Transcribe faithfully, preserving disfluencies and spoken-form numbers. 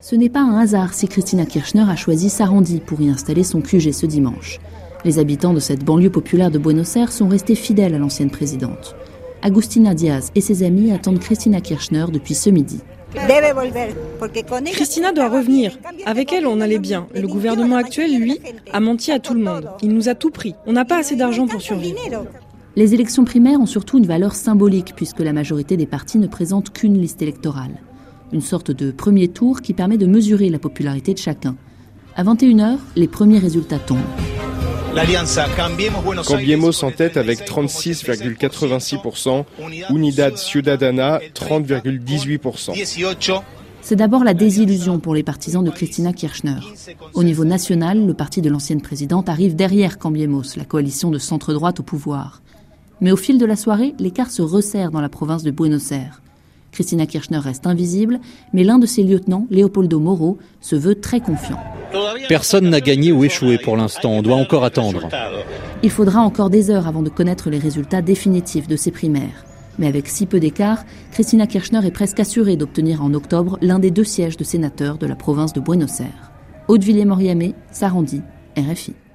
Ce n'est pas un hasard si Cristina Kirchner a choisi Sarandí pour y installer son Q G ce dimanche. Les habitants de cette banlieue populaire de Buenos Aires sont restés fidèles à l'ancienne présidente. Agustina Diaz et ses amis attendent Cristina Kirchner depuis ce midi. Cristina doit revenir. Avec elle, on allait bien. Le gouvernement actuel, lui, a menti à tout le monde. Il nous a tout pris. On n'a pas assez d'argent pour survivre. Les élections primaires ont surtout une valeur symbolique puisque la majorité des partis ne présentent qu'une liste électorale. Une sorte de premier tour qui permet de mesurer la popularité de chacun. À vingt et une heures, les premiers résultats tombent. Cambiemos en tête avec trente-six virgule quatre-vingt-six pour cent, Unidad Ciudadana trente virgule dix-huit pour cent. C'est d'abord la désillusion pour les partisans de Cristina Kirchner. Au niveau national, le parti de l'ancienne présidente arrive derrière Cambiemos, la coalition de centre-droite au pouvoir. Mais au fil de la soirée, l'écart se resserre dans la province de Buenos Aires. Cristina Kirchner reste invisible, mais l'un de ses lieutenants, Leopoldo Moro, se veut très confiant. Personne n'a gagné ou échoué pour l'instant, on doit encore attendre. Il faudra encore des heures avant de connaître les résultats définitifs de ces primaires. Mais avec si peu d'écart, Cristina Kirchner est presque assurée d'obtenir en octobre l'un des deux sièges de sénateur de la province de Buenos Aires. Aude Villiers-Moriamé, Sarandí, R F I.